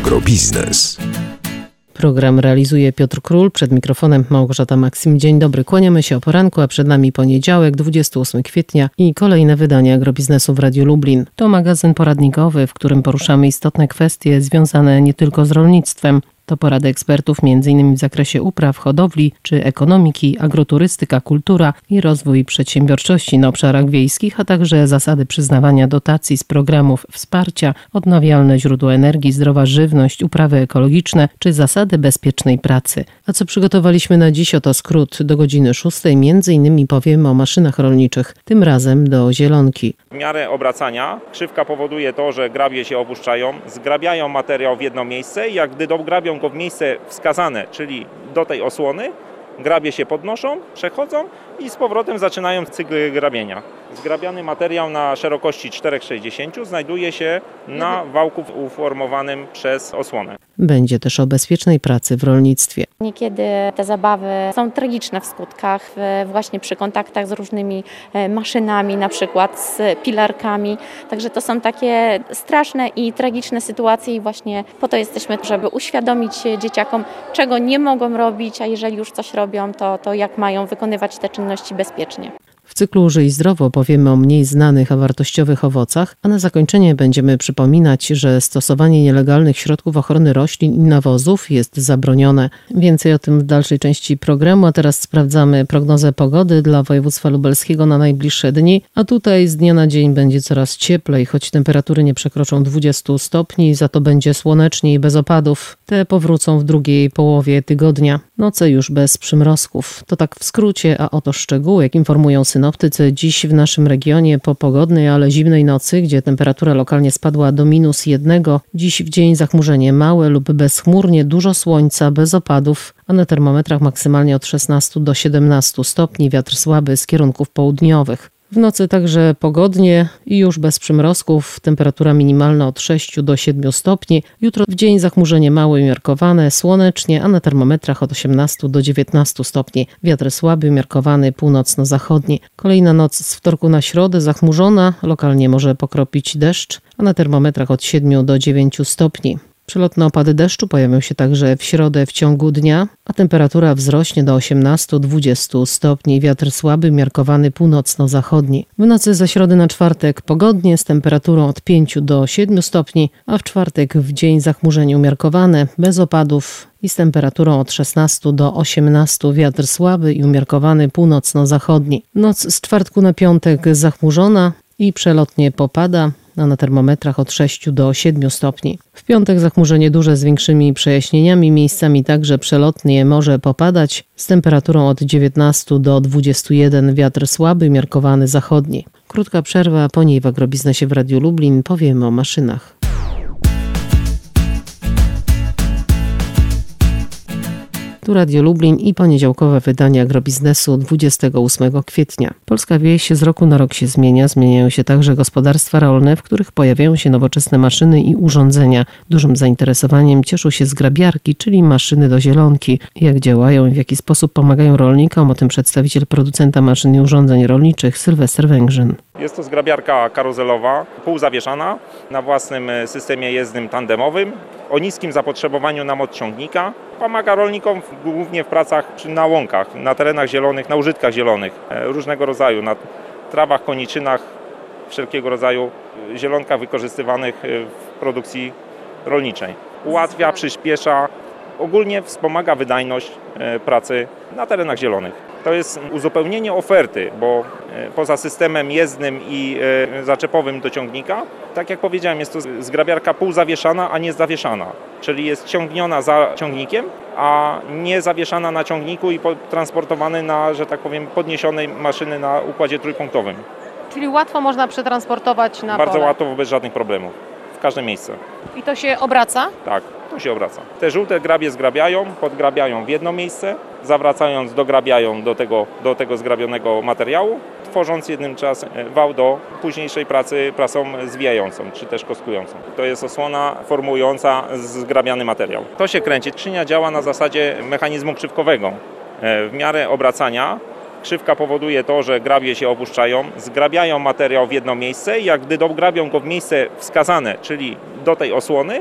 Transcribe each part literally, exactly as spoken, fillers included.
Agrobiznes. Program realizuje Piotr Król, przed mikrofonem Małgorzata Maksym. Dzień dobry, kłaniamy się o poranku, a przed nami poniedziałek, dwudziestego ósmego kwietnia i kolejne wydanie Agrobiznesu w Radiu Lublin. To magazyn poradnikowy, w którym poruszamy istotne kwestie związane nie tylko z rolnictwem. To porady ekspertów między innymi w zakresie upraw, hodowli czy ekonomiki, agroturystyka, kultura i rozwój przedsiębiorczości na obszarach wiejskich, a także zasady przyznawania dotacji z programów wsparcia, odnawialne źródła energii, zdrowa żywność, uprawy ekologiczne czy zasady bezpiecznej pracy. A co przygotowaliśmy na dziś, oto skrót. Do godziny szóstej między innymi powiemy o maszynach rolniczych, tym razem do zielonki. W miarę obracania krzywka powoduje to, że grabie się opuszczają, zgrabiają materiał w jedno miejsce i jak gdy dograbią go w miejsce wskazane, czyli do tej osłony, grabie się podnoszą, przechodzą i z powrotem zaczynają cykl grabienia. Zgrabiany materiał na szerokości cztery sześćdziesiąt znajduje się na wałku uformowanym przez osłonę. Będzie też o bezpiecznej pracy w rolnictwie. Niekiedy te zabawy są tragiczne w skutkach, właśnie przy kontaktach z różnymi maszynami, na przykład z pilarkami. Także to są takie straszne i tragiczne sytuacje i właśnie po to jesteśmy, żeby uświadomić dzieciakom, czego nie mogą robić, a jeżeli już coś robią, to, to jak mają wykonywać te czynności bezpiecznie. W cyklu Żyj zdrowo powiemy o mniej znanych, a wartościowych owocach, a na zakończenie będziemy przypominać, że stosowanie nielegalnych środków ochrony roślin i nawozów jest zabronione. Więcej o tym w dalszej części programu, a teraz sprawdzamy prognozę pogody dla województwa lubelskiego na najbliższe dni, a tutaj z dnia na dzień będzie coraz cieplej, choć temperatury nie przekroczą dwudziestu stopni, za to będzie słonecznie i bez opadów. Te powrócą w drugiej połowie tygodnia. Noce już bez przymrozków. To tak w skrócie, a oto szczegóły, jak informują synoptycy. Dziś w naszym regionie po pogodnej, ale zimnej nocy, gdzie temperatura lokalnie spadła do minus jednego, dziś w dzień zachmurzenie małe lub bezchmurnie, dużo słońca, bez opadów, a na termometrach maksymalnie od szesnastu do siedemnastu stopni, wiatr słaby z kierunków południowych. W nocy także pogodnie i już bez przymrozków, temperatura minimalna od sześciu do siedmiu stopni. Jutro w dzień zachmurzenie małe i umiarkowane, słonecznie, a na termometrach od osiemnastu do dziewiętnastu stopni. Wiatr słaby, umiarkowany, północno-zachodni. Kolejna noc z wtorku na środę zachmurzona, lokalnie może pokropić deszcz, a na termometrach od siedmiu do dziewięciu stopni. Przelotne opady deszczu pojawią się także w środę w ciągu dnia, a temperatura wzrośnie do osiemnastu do dwudziestu stopni. Wiatr słaby, umiarkowany, północno-zachodni. W nocy ze środy na czwartek pogodnie z temperaturą od pięciu do siedmiu stopni, a w czwartek w dzień zachmurzenie umiarkowane, bez opadów i z temperaturą od szesnastu do osiemnastu. Wiatr słaby i umiarkowany, północno-zachodni. Noc z czwartku na piątek zachmurzona i przelotnie popada, a na termometrach od sześciu do siedmiu stopni. W piątek zachmurzenie duże z większymi przejaśnieniami, miejscami także przelotnie może popadać z temperaturą od dziewiętnastu do dwudziestu jeden, wiatr słaby, umiarkowany zachodni. Krótka przerwa, po niej w Agrobiznesie w Radiu Lublin powiemy o maszynach. Tu Radio Lublin i poniedziałkowe wydanie Agrobiznesu dwudziestego ósmego kwietnia. Polska wieś z roku na rok się zmienia, zmieniają się także gospodarstwa rolne, w których pojawiają się nowoczesne maszyny i urządzenia. Dużym zainteresowaniem cieszą się zgrabiarki, czyli maszyny do zielonki. Jak działają i w jaki sposób pomagają rolnikom, o tym przedstawiciel producenta maszyn i urządzeń rolniczych Sylwester Węgrzyn. Jest to zgrabiarka karuzelowa, półzawieszana na własnym systemie jezdnym tandemowym, o niskim zapotrzebowaniu na moc ciągnika. Pomaga rolnikom głównie w pracach na łąkach, na terenach zielonych, na użytkach zielonych, różnego rodzaju, na trawach, koniczynach, wszelkiego rodzaju zielonkach wykorzystywanych w produkcji rolniczej. Ułatwia, przyspiesza, ogólnie wspomaga wydajność pracy na terenach zielonych. To jest uzupełnienie oferty, bo poza systemem jezdnym i zaczepowym do ciągnika, tak jak powiedziałem, jest to zgrabiarka półzawieszana, a nie zawieszana. Czyli jest ciągniona za ciągnikiem, a nie zawieszana na ciągniku i transportowany na, że tak powiem, podniesionej maszyny na układzie trójpunktowym. Czyli łatwo można przetransportować na Bardzo pole. łatwo, bez żadnych problemów. W każde miejsce. I to się obraca? Tak, to się obraca. Te żółte grabie zgrabiają, podgrabiają w jedno miejsce, zawracając dograbiają do tego, do tego zgrabionego materiału, tworząc jednym czas wał do późniejszej pracy prasą zwijającą, czy też kostkującą. To jest osłona formująca zgrabiany materiał. To się kręci. Skrzynia działa na zasadzie mechanizmu krzywkowego. W miarę obracania krzywka powoduje to, że grabie się opuszczają, zgrabiają materiał w jedno miejsce i jak gdy dograbią go w miejsce wskazane, czyli do tej osłony,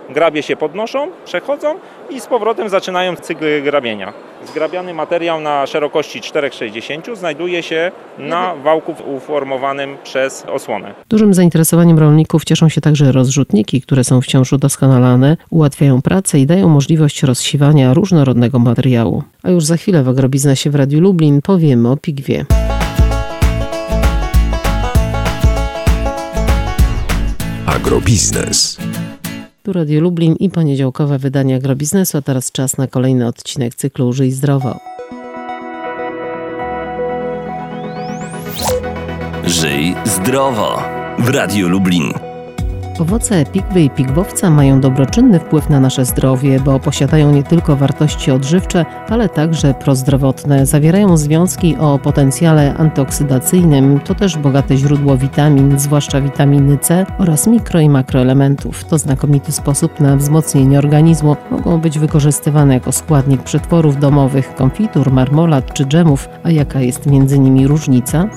grabie się podnoszą, przechodzą i z powrotem zaczynają cykl grabienia. Zgrabiany materiał na szerokości cztery sześćdziesiąt znajduje się na wałku uformowanym przez osłonę. Dużym zainteresowaniem rolników cieszą się także rozrzutniki, które są wciąż udoskonalane, ułatwiają pracę i dają możliwość rozsiwania różnorodnego materiału. A już za chwilę w Agrobiznesie w Radiu Lublin powiemy o pigwie. Agrobiznes. Tu Radio Lublin i poniedziałkowe wydanie Agrobiznesu, a teraz czas na kolejny odcinek cyklu Żyj zdrowo. Żyj zdrowo w Radiu Lublin. Owoce pigwy i pigwowca mają dobroczynny wpływ na nasze zdrowie, bo posiadają nie tylko wartości odżywcze, ale także prozdrowotne. Zawierają związki o potencjale antyoksydacyjnym, to też bogate źródło witamin, zwłaszcza witaminy C oraz mikro- i makroelementów. To znakomity sposób na wzmocnienie organizmu. Mogą być wykorzystywane jako składnik przetworów domowych, konfitur, marmolad czy dżemów. A jaka jest między nimi różnica?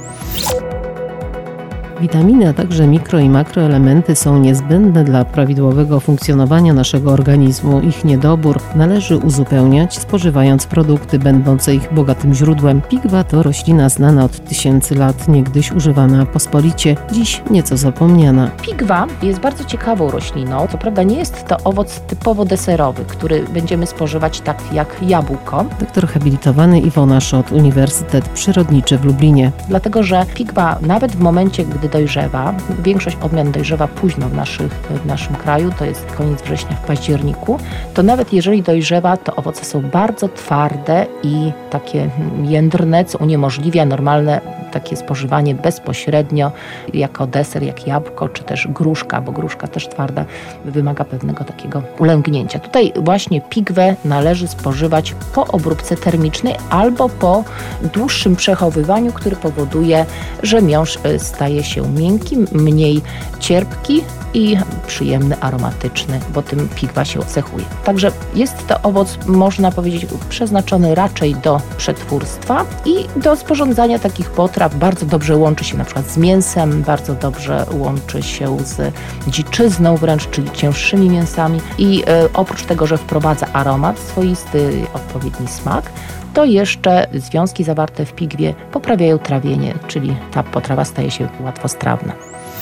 Witaminy, a także mikro- i makroelementy są niezbędne dla prawidłowego funkcjonowania naszego organizmu. Ich niedobór należy uzupełniać, spożywając produkty będące ich bogatym źródłem. Pigwa to roślina znana od tysięcy lat, niegdyś używana pospolicie, dziś nieco zapomniana. Pigwa jest bardzo ciekawą rośliną. Co prawda nie jest to owoc typowo deserowy, który będziemy spożywać tak jak jabłko. Doktor habilitowany Iwona Szot, Uniwersytet Przyrodniczy w Lublinie. Dlatego, że pigwa nawet w momencie, gdy dojrzewa, większość odmian dojrzewa późno w, naszych, w naszym kraju, to jest koniec września, w październiku, to nawet jeżeli dojrzewa, to owoce są bardzo twarde i takie jędrne, co uniemożliwia normalne takie spożywanie bezpośrednio jako deser, jak jabłko, czy też gruszka, bo gruszka też twarda, wymaga pewnego takiego ulęgnięcia. Tutaj właśnie pigwę należy spożywać po obróbce termicznej albo po dłuższym przechowywaniu, który powoduje, że miąższ staje się miękki, mniej cierpki i przyjemny, aromatyczny, bo tym pigwa się cechuje. Także jest to owoc, można powiedzieć, przeznaczony raczej do przetwórstwa i do sporządzania takich potraw. Bardzo dobrze łączy się na przykład z mięsem, bardzo dobrze łączy się z dziczyzną wręcz, czyli cięższymi mięsami i e, oprócz tego, że wprowadza aromat swoisty, odpowiedni smak, to jeszcze związki zawarte w pigwie poprawiają trawienie, czyli ta potrawa staje się łatwostrawna.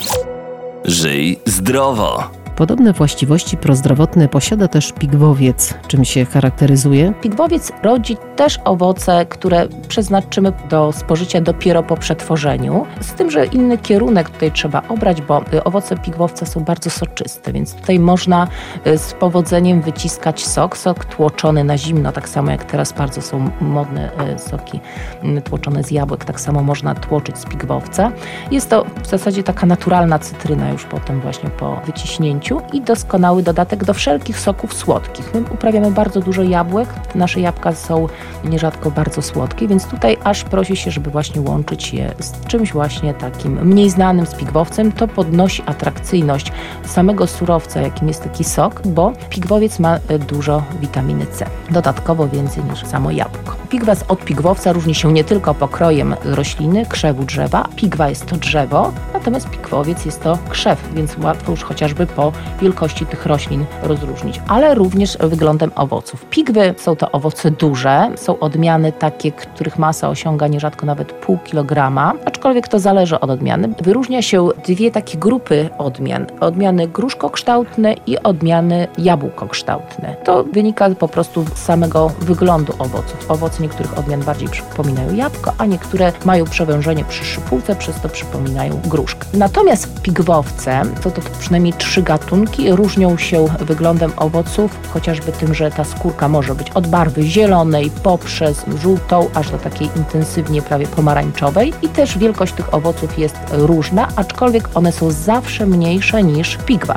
Żyj zdrowo. Podobne właściwości prozdrowotne posiada też pigwowiec. Czym się charakteryzuje? Pigwowiec rodzi też owoce, które przeznaczymy do spożycia dopiero po przetworzeniu. Z tym, że inny kierunek tutaj trzeba obrać, bo owoce pigwowca są bardzo soczyste, więc tutaj można z powodzeniem wyciskać sok, sok tłoczony na zimno, tak samo jak teraz bardzo są modne soki tłoczone z jabłek, tak samo można tłoczyć z pigwowca. Jest to w zasadzie taka naturalna cytryna już potem właśnie po wyciśnięciu i doskonały dodatek do wszelkich soków słodkich. My uprawiamy bardzo dużo jabłek, nasze jabłka są nierzadko bardzo słodkie, więc tutaj aż prosi się, żeby właśnie łączyć je z czymś właśnie takim mniej znanym, z pigwowcem. To podnosi atrakcyjność samego surowca, jakim jest taki sok, bo pigwowiec ma dużo witaminy C, dodatkowo więcej niż samo jabłko. Pigwa od pigwowca różni się nie tylko pokrojem rośliny, krzewu drzewa. Pigwa jest to drzewo, natomiast pigwowiec jest to krzew, więc łatwo już chociażby po wielkości tych roślin rozróżnić, ale również wyglądem owoców. Pigwy są to owoce duże, są odmiany takie, których masa osiąga nierzadko nawet pół kilograma, aczkolwiek to zależy od odmiany. Wyróżnia się dwie takie grupy odmian. Odmiany gruszkokształtne i odmiany jabłkokształtne. To wynika po prostu z samego wyglądu owoców. Owoce niektórych odmian bardziej przypominają jabłko, a niektóre mają przewężenie przy szypułce, przez to przypominają gruszkę. Natomiast pigwowce, to, to przynajmniej trzy gatunki, różnią się wyglądem owoców, chociażby tym, że ta skórka może być od barwy zielonej poprzez żółtą, aż do takiej intensywnie prawie pomarańczowej i też wielkość tych owoców jest różna, aczkolwiek one są zawsze mniejsze niż pigwa.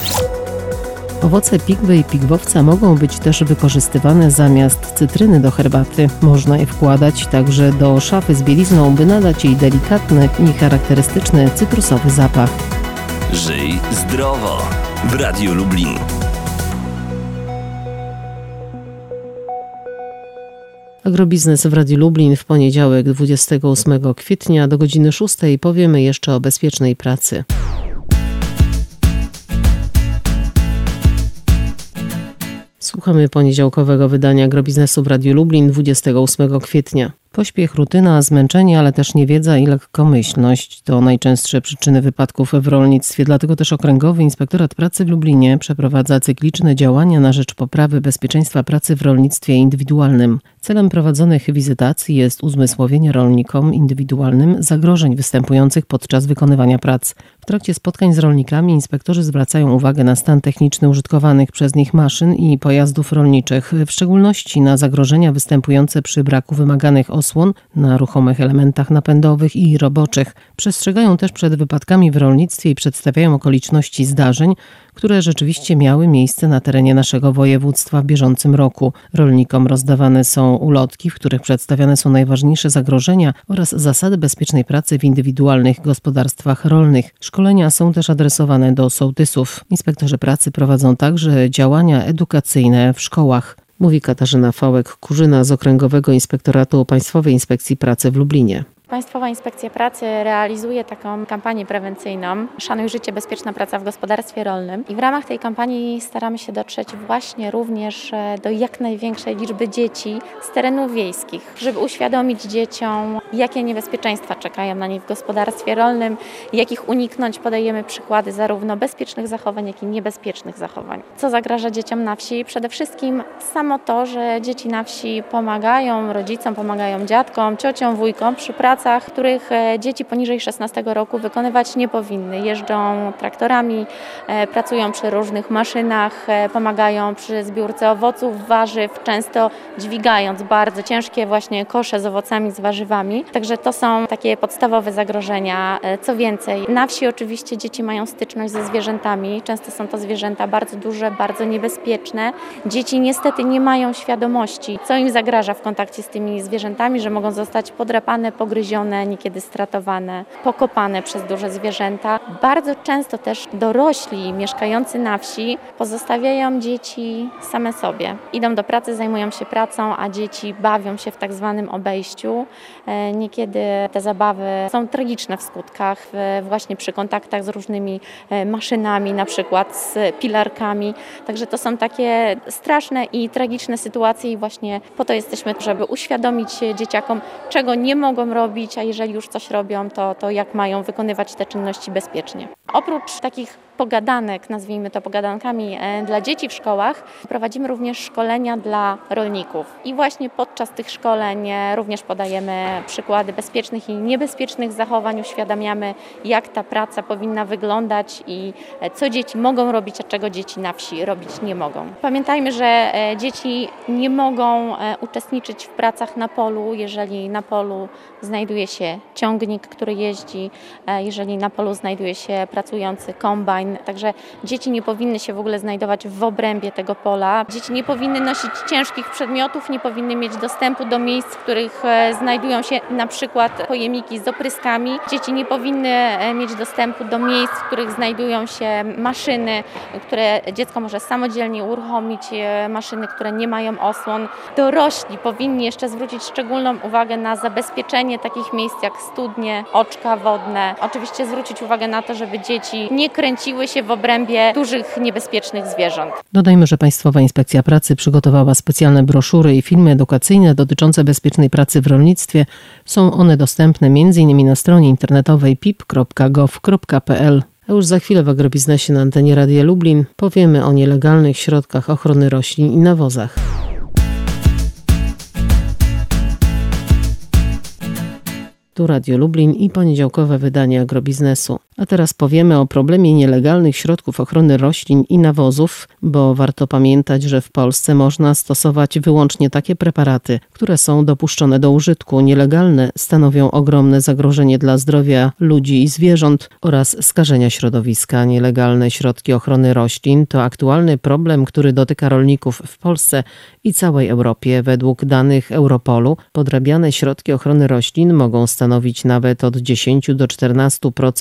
Owoce pigwy i pigwowca mogą być też wykorzystywane zamiast cytryny do herbaty. Można je wkładać także do szafy z bielizną, by nadać jej delikatny i charakterystyczny cytrusowy zapach. Żyj zdrowo w Radiu Lublin. Agrobiznes w Radiu Lublin w poniedziałek dwudziestego ósmego kwietnia do godziny szóstej powiemy jeszcze o bezpiecznej pracy. Słuchamy poniedziałkowego wydania Agrobiznesu w Radiu Lublin dwudziestego ósmego kwietnia. Pośpiech, rutyna, zmęczenie, ale też niewiedza i lekkomyślność to najczęstsze przyczyny wypadków w rolnictwie. Dlatego też Okręgowy Inspektorat Pracy w Lublinie przeprowadza cykliczne działania na rzecz poprawy bezpieczeństwa pracy w rolnictwie indywidualnym. Celem prowadzonych wizytacji jest uzmysłowienie rolnikom indywidualnym zagrożeń występujących podczas wykonywania prac. W trakcie spotkań z rolnikami inspektorzy zwracają uwagę na stan techniczny użytkowanych przez nich maszyn i pojazdów rolniczych, w szczególności na zagrożenia występujące przy braku wymaganych osłon na ruchomych elementach napędowych i roboczych. Przestrzegają też przed wypadkami w rolnictwie i przedstawiają okoliczności zdarzeń, które rzeczywiście miały miejsce na terenie naszego województwa w bieżącym roku. Rolnikom rozdawane są ulotki, w których przedstawiane są najważniejsze zagrożenia oraz zasady bezpiecznej pracy w indywidualnych gospodarstwach rolnych. Szkolenia są też adresowane do sołtysów. Inspektorzy pracy prowadzą także działania edukacyjne w szkołach. Mówi Katarzyna Fałek-Kurzyna z Okręgowego Inspektoratu Państwowej Inspekcji Pracy w Lublinie. Państwowa Inspekcja Pracy realizuje taką kampanię prewencyjną Szanuj życie, bezpieczna praca w gospodarstwie rolnym i w ramach tej kampanii staramy się dotrzeć właśnie również do jak największej liczby dzieci z terenów wiejskich, żeby uświadomić dzieciom, jakie niebezpieczeństwa czekają na nich w gospodarstwie rolnym, jakich uniknąć. Podajemy przykłady zarówno bezpiecznych zachowań, jak i niebezpiecznych zachowań. Co zagraża dzieciom na wsi? Przede wszystkim samo to, że dzieci na wsi pomagają rodzicom, pomagają dziadkom, ciociom, wujkom przy pracy, których dzieci poniżej szesnastego roku wykonywać nie powinny. Jeżdżą traktorami, pracują przy różnych maszynach, pomagają przy zbiórce owoców, warzyw, często dźwigając bardzo ciężkie właśnie kosze z owocami, z warzywami. Także to są takie podstawowe zagrożenia. Co więcej, na wsi oczywiście dzieci mają styczność ze zwierzętami. Często są to zwierzęta bardzo duże, bardzo niebezpieczne. Dzieci niestety nie mają świadomości, co im zagraża w kontakcie z tymi zwierzętami, że mogą zostać podrapane, pogryzione, niekiedy stratowane, pokopane przez duże zwierzęta. Bardzo często też dorośli mieszkający na wsi pozostawiają dzieci same sobie. Idą do pracy, zajmują się pracą, a dzieci bawią się w tak zwanym obejściu. Niekiedy te zabawy są tragiczne w skutkach, właśnie przy kontaktach z różnymi maszynami, na przykład z pilarkami. Także to są takie straszne i tragiczne sytuacje i właśnie po to jesteśmy, żeby uświadomić dzieciakom, czego nie mogą robić, a jeżeli już coś robią, to, to jak mają wykonywać te czynności bezpiecznie. Oprócz takich pogadanek, nazwijmy to pogadankami dla dzieci w szkołach, prowadzimy również szkolenia dla rolników. I właśnie podczas tych szkoleń również podajemy przykłady bezpiecznych i niebezpiecznych zachowań, uświadamiamy, jak ta praca powinna wyglądać i co dzieci mogą robić, a czego dzieci na wsi robić nie mogą. Pamiętajmy, że dzieci nie mogą uczestniczyć w pracach na polu, jeżeli na polu znajduje się ciągnik, który jeździ, jeżeli na polu znajduje się pracujący kombajn. Także dzieci nie powinny się w ogóle znajdować w obrębie tego pola. Dzieci nie powinny nosić ciężkich przedmiotów, nie powinny mieć dostępu do miejsc, w których znajdują się na przykład pojemniki z opryskami. Dzieci nie powinny mieć dostępu do miejsc, w których znajdują się maszyny, które dziecko może samodzielnie uruchomić, maszyny, które nie mają osłon. Dorośli powinni jeszcze zwrócić szczególną uwagę na zabezpieczenie takich miejsc jak studnie, oczka wodne. Oczywiście zwrócić uwagę na to, żeby dzieci nie kręciły się w obrębie dużych, niebezpiecznych zwierząt. Dodajmy, że Państwowa Inspekcja Pracy przygotowała specjalne broszury i filmy edukacyjne dotyczące bezpiecznej pracy w rolnictwie. Są one dostępne m.in. na stronie internetowej p i p kropka gov kropka p l. A już za chwilę w Agrobiznesie na antenie Radia Lublin powiemy o nielegalnych środkach ochrony roślin i nawozach. Tu Radio Lublin i poniedziałkowe wydanie Agrobiznesu. A teraz powiemy o problemie nielegalnych środków ochrony roślin i nawozów, bo warto pamiętać, że w Polsce można stosować wyłącznie takie preparaty, które są dopuszczone do użytku. Nielegalne stanowią ogromne zagrożenie dla zdrowia ludzi i zwierząt oraz skażenia środowiska. Nielegalne środki ochrony roślin to aktualny problem, który dotyka rolników w Polsce i całej Europie. Według danych Europolu podrabiane środki ochrony roślin mogą stanowić nawet od dziesięć do czternastu procent rynku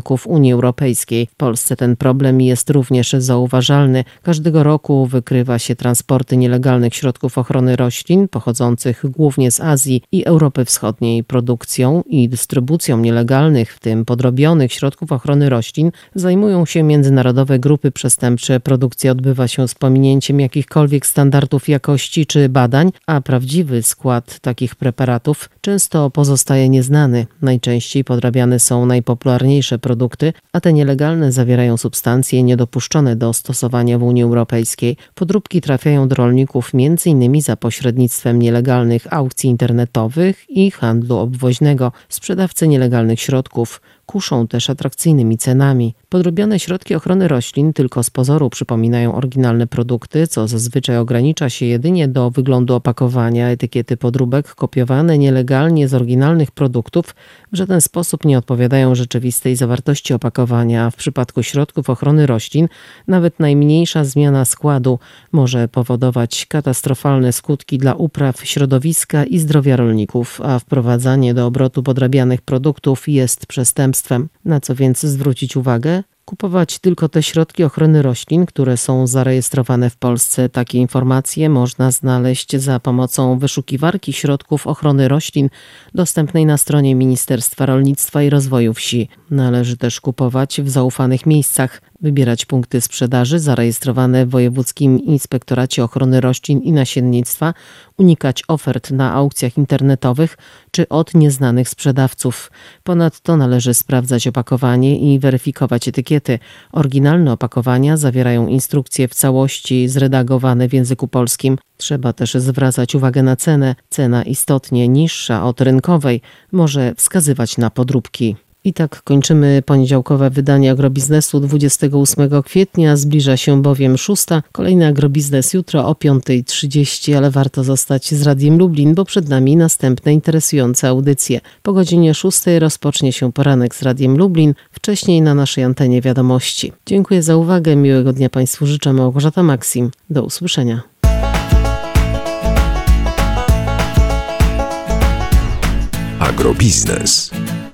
rynków Unii Europejskiej. W Polsce ten problem jest również zauważalny. Każdego roku wykrywa się transporty nielegalnych środków ochrony roślin pochodzących głównie z Azji i Europy Wschodniej. Produkcją i dystrybucją nielegalnych, w tym podrobionych środków ochrony roślin zajmują się międzynarodowe grupy przestępcze. Produkcja odbywa się z pominięciem jakichkolwiek standardów jakości czy badań, a prawdziwy skład takich preparatów często pozostaje nieznany. Najczęściej podrabiane są najpopularniejsze produkty, a te nielegalne zawierają substancje niedopuszczone do stosowania w Unii Europejskiej. Podróbki trafiają do rolników między innymi za pośrednictwem nielegalnych aukcji internetowych i handlu obwoźnego. Sprzedawcy nielegalnych środków kuszą też atrakcyjnymi cenami. Podrobione środki ochrony roślin tylko z pozoru przypominają oryginalne produkty, co zazwyczaj ogranicza się jedynie do wyglądu opakowania. Etykiety podróbek kopiowane nielegalnie z oryginalnych produktów w żaden sposób nie odpowiadają rzeczywistej zawartości opakowania. W przypadku środków ochrony roślin nawet najmniejsza zmiana składu może powodować katastrofalne skutki dla upraw, środowiska i zdrowia rolników, a wprowadzanie do obrotu podrabianych produktów jest przestępstwem. Na co więc zwrócić uwagę? Kupować tylko te środki ochrony roślin, które są zarejestrowane w Polsce. Takie informacje można znaleźć za pomocą wyszukiwarki środków ochrony roślin dostępnej na stronie Ministerstwa Rolnictwa i Rozwoju Wsi. Należy też kupować w zaufanych miejscach, wybierać punkty sprzedaży zarejestrowane w Wojewódzkim Inspektoracie Ochrony Roślin i Nasiennictwa, unikać ofert na aukcjach internetowych czy od nieznanych sprzedawców. Ponadto należy sprawdzać opakowanie i weryfikować etykiety. Oryginalne opakowania zawierają instrukcje w całości zredagowane w języku polskim. Trzeba też zwracać uwagę na cenę. Cena istotnie niższa od rynkowej może wskazywać na podróbki. I tak kończymy poniedziałkowe wydanie Agrobiznesu dwudziestego ósmego kwietnia. Zbliża się bowiem szósta. Kolejny Agrobiznes jutro o piąta trzydzieści, ale warto zostać z Radiem Lublin, bo przed nami następne interesujące audycje. Po godzinie szóstej rozpocznie się poranek z Radiem Lublin, wcześniej na naszej antenie wiadomości. Dziękuję za uwagę, miłego dnia Państwu życzę. Małgorzata Maksim. Do usłyszenia. Agrobiznes.